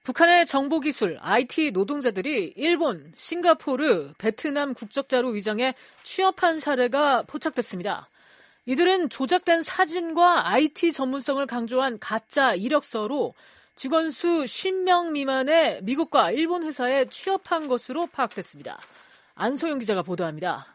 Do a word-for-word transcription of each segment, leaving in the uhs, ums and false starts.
북한의 정보기술, 아이티 노동자들이 일본, 싱가포르, 베트남 국적자로 위장해 취업한 사례가 포착됐습니다. 이들은 조작된 사진과 아이티 전문성을 강조한 가짜 이력서로 직원 수 쉰 명 미만의 미국과 일본 회사에 취업한 것으로 파악됐습니다. 안소영 기자가 보도합니다.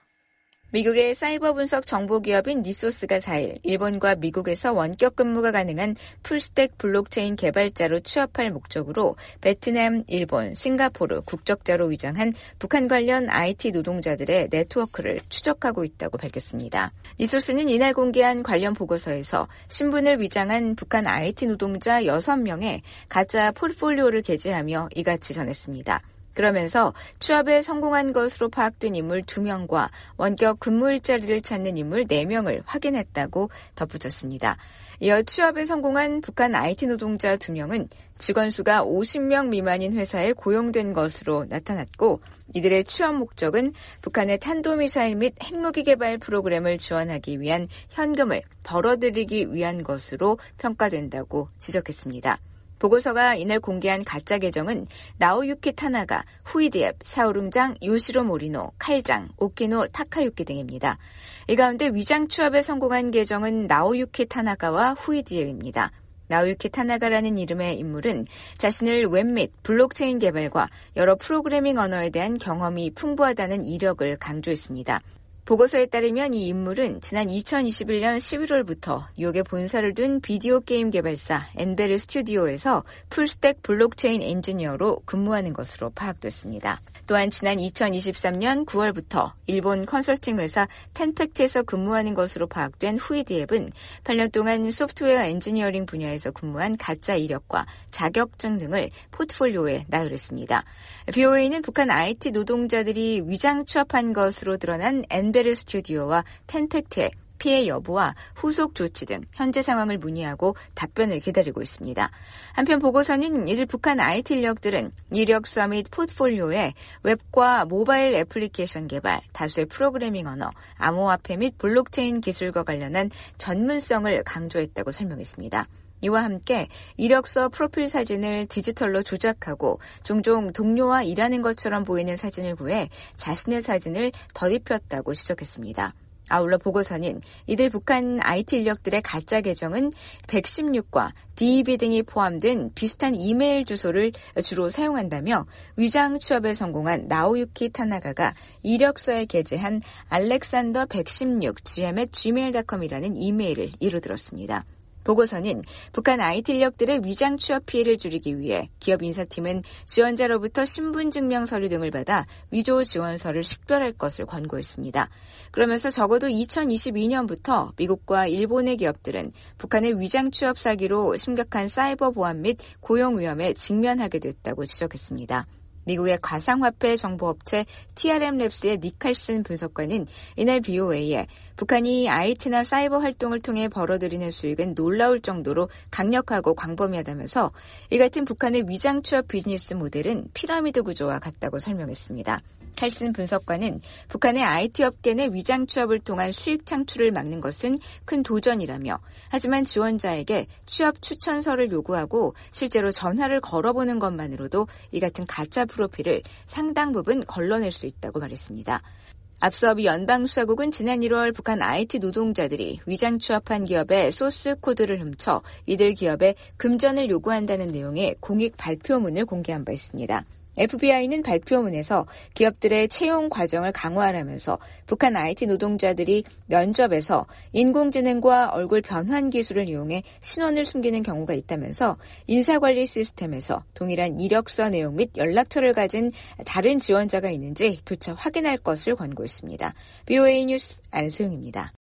미국의 사이버 분석 정보기업인 니소스가 사일 일본과 미국에서 원격 근무가 가능한 풀스택 블록체인 개발자로 취업할 목적으로 베트남, 일본, 싱가포르 국적자로 위장한 북한 관련 아이티 노동자들의 네트워크를 추적하고 있다고 밝혔습니다. 니소스는 이날 공개한 관련 보고서에서 신분을 위장한 북한 아이티 노동자 여섯 명의 가짜 포트폴리오를 게재하며 이같이 전했습니다. 그러면서 취업에 성공한 것으로 파악된 인물 두 명과 원격 근무 일자리를 찾는 인물 네 명을 확인했다고 덧붙였습니다. 이어 취업에 성공한 북한 아이티 노동자 두 명은 직원 수가 오십 명 미만인 회사에 고용된 것으로 나타났고 이들의 취업 목적은 북한의 탄도미사일 및 핵무기 개발 프로그램을 지원하기 위한 현금을 벌어들이기 위한 것으로 평가된다고 지적했습니다. 보고서가 이날 공개한 가짜 계정은 나오유키 타나가, 후이디앱, 샤오룽장, 요시로 모리노, 칼장, 오키노 타카유키 등입니다. 이 가운데 위장 취업에 성공한 계정은 나오유키 타나가와 후이디앱입니다. 나오유키 타나가라는 이름의 인물은 자신을 웹 및 블록체인 개발과 여러 프로그래밍 언어에 대한 경험이 풍부하다는 이력을 강조했습니다. 보고서에 따르면 이 인물은 지난 이천이십일 년 십일월부터 뉴욕에 본사를 둔 비디오 게임 개발사 엔베르 스튜디오에서 풀스택 블록체인 엔지니어로 근무하는 것으로 파악됐습니다. 또한 지난 이천이십삼 년 구월부터 일본 컨설팅 회사 텐팩트에서 근무하는 것으로 파악된 후이디앱은 팔 년 동안 소프트웨어 엔지니어링 분야에서 근무한 가짜 이력과 자격증 등을 포트폴리오에 나열했습니다. 비오에이는 북한 아이티 노동자들이 위장 취업한 것으로 드러난 엔베르 스튜디오와 텐팩트의 피해 여부와 후속 조치 등 현재 상황을 문의하고 답변을 기다리고 있습니다. 한편 보고서는 이들 북한 아이티 인력들은 이력서 및 포트폴리오에 웹과 모바일 애플리케이션 개발, 다수의 프로그래밍 언어, 암호화폐 및 블록체인 기술과 관련한 전문성을 강조했다고 설명했습니다. 이와 함께 이력서 프로필 사진을 디지털로 조작하고 종종 동료와 일하는 것처럼 보이는 사진을 구해 자신의 사진을 덧입혔다고 지적했습니다. 아울러 보고서는 이들 북한 아이티 인력들의 가짜 계정은 백십육과 디이비 등이 포함된 비슷한 이메일 주소를 주로 사용한다며 위장 취업에 성공한 나오유키 타나가가 이력서에 게재한 알렉산더 백십육 지엠 앳 지메일 닷컴이라는 이메일을 이루들었습니다. 보고서는 북한 아이티 인력들의 위장 취업 피해를 줄이기 위해 기업 인사팀은 지원자로부터 신분증명 서류 등을 받아 위조 지원서를 식별할 것을 권고했습니다. 그러면서 적어도 이천이십이 년부터 미국과 일본의 기업들은 북한의 위장 취업 사기로 심각한 사이버 보안 및 고용 위험에 직면하게 됐다고 지적했습니다. 미국의 가상화폐 정보업체 티알엠랩스의 니칼슨 분석관은 이날 비오에이에 북한이 아이티나 사이버 활동을 통해 벌어들이는 수익은 놀라울 정도로 강력하고 광범위하다면서 이 같은 북한의 위장 취업 비즈니스 모델은 피라미드 구조와 같다고 설명했습니다. 칼슨 분석관은 북한의 아이티 업계 내 위장 취업을 통한 수익 창출을 막는 것은 큰 도전이라며 하지만 지원자에게 취업 추천서를 요구하고 실제로 전화를 걸어보는 것만으로도 이 같은 가짜 프로필을 상당 부분 걸러낼 수 있다고 말했습니다. 앞서 미 연방수사국은 지난 일월 북한 아이티 노동자들이 위장 취업한 기업의 소스 코드를 훔쳐 이들 기업에 금전을 요구한다는 내용의 공익 발표문을 공개한 바 있습니다. 에프비아이는 발표문에서 기업들의 채용 과정을 강화하라면서 북한 아이티 노동자들이 면접에서 인공지능과 얼굴 변환 기술을 이용해 신원을 숨기는 경우가 있다면서 인사관리 시스템에서 동일한 이력서 내용 및 연락처를 가진 다른 지원자가 있는지 교차 확인할 것을 권고했습니다. 비오에이 뉴스 안소영입니다.